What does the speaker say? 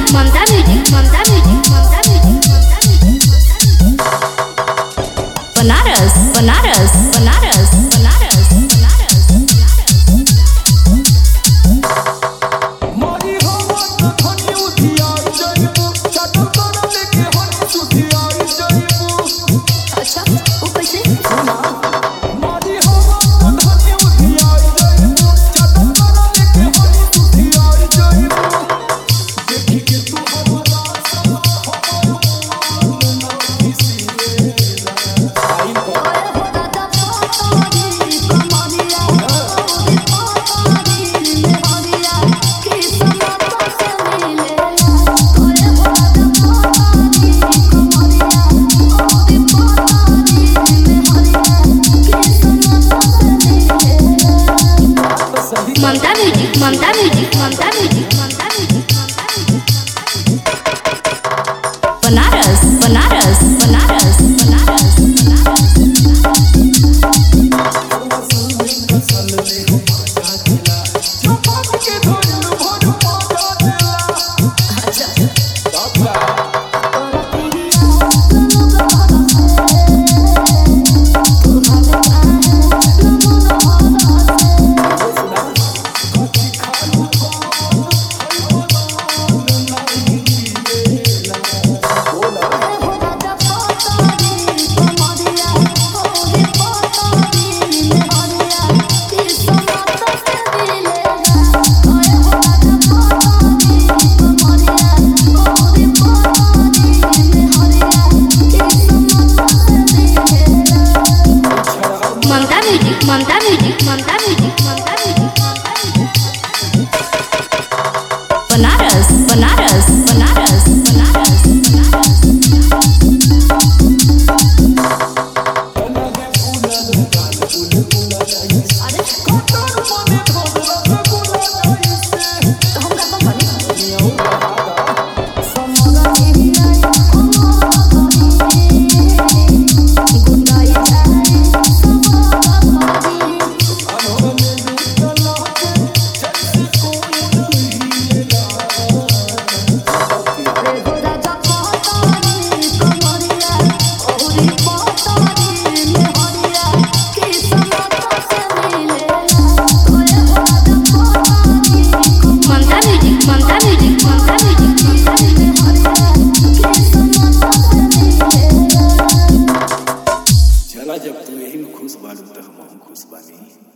ममता music Mamta music Mamta music Banaras Banaras Banaras Banaras Banaras मारी हम धनी उठिया जइबू चटल कर लेके हनी सुधिया जइबू। अच्छा वो कैसे सुना मारी हम धनी उठिया जइबू चटल कर लेके हनी सुधिया जइबू। देखी के तू हमरा ना किसी आई Mamta music Mamta music Mamta music Mamta music Banaras Banaras Banaras Banaras Mamta music Mamta music Mamta music Mamta music Banaras Banaras Banaras Banaras Banaras जब तू यही में खुश बालू तो हम खुश बानी।